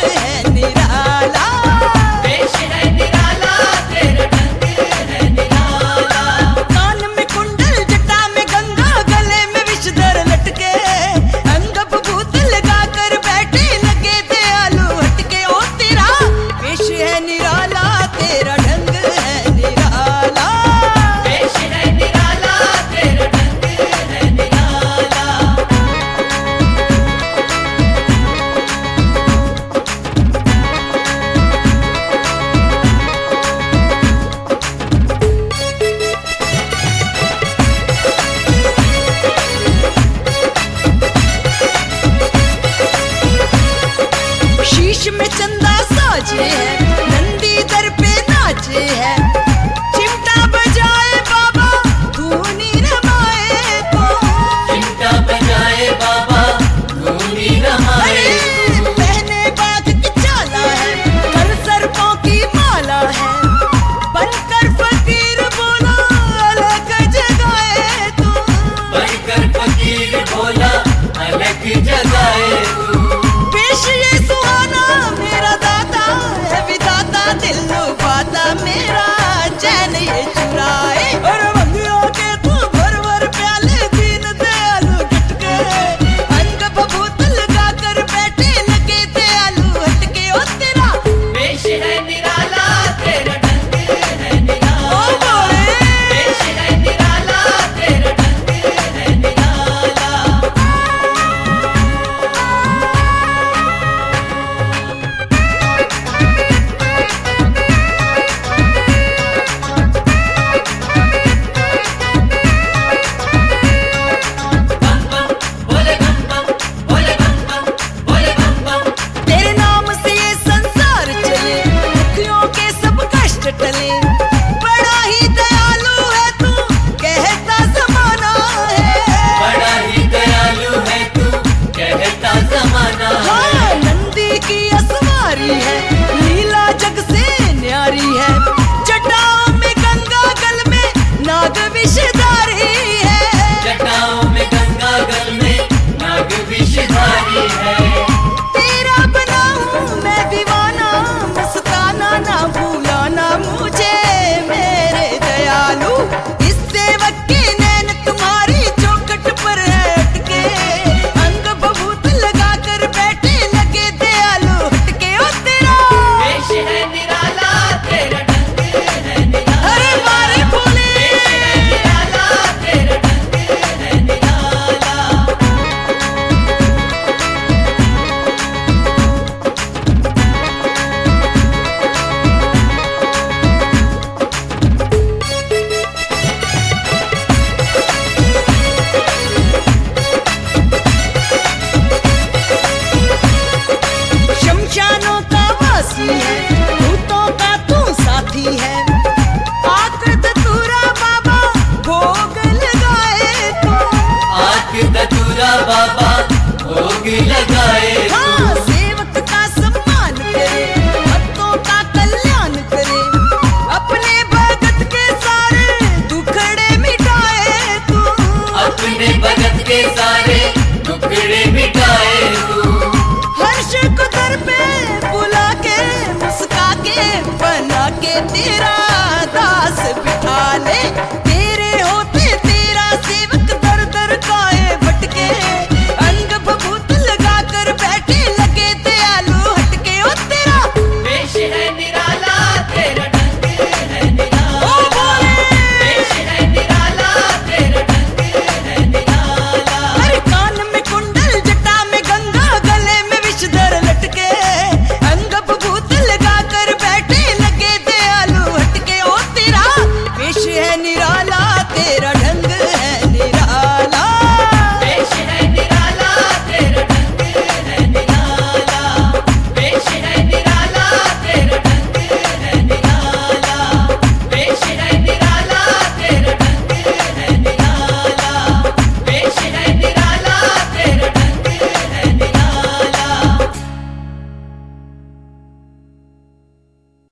है निराला। वेश है निराला, तेरा ढंग है निराला। कान में कुंडल, जटा में गंगा, गले में विषधर लटके, अंग भभूत लगा कर बैठे, लगे थे आलू हटके। ओ तेरा वेश है निराला, तेरा ढंग है निराला। वेश है निराला, तेरा ढंग है निराला। शीश में चंदा साजे है, नंदी दर पे नाचे है, चिमटा बजाए बाबा धूनी रमाए तो। चिमटा बजाए बाबा धूनी रमाए तो। पहने बाघ की चाला है, कर सर्पों की माला है, बनकर फकीर बोला अलग जगाए तो। बनकर फकीर बोला अलग जगाए तू। पेश ये सुहाना मेरा दाता है विधाता, दिल लुभाता मेरा चैन ये चुराए। और बंदियों के तू भर भर प्याले, दीन दयालु गिटके, अंग भभूत लगा कर बैठे, लगे थे आलू हटके। ओ तेरा वेश है निराला, तेरा ढंग है ओ निराला। बोले वेश है निराला, तेरा ढंग है निराला। बम बम बोले बम बम, बोले बम बम, बोले बम बम। तेरे नाम से ये संसार चले, दुखियों के सब कष्ट टले। बड़ा ही दयालु है तू, कहता जमाना है। बड़ा ही दयालु है तू, कहता जमाना है। हाँ, नंदी की असवारी है, लीला जग से न्यारी है, जटाओं में गंगा, गल में नाग विषधारी है। जटाओं में गंगा, गल में नाग विषधारी है।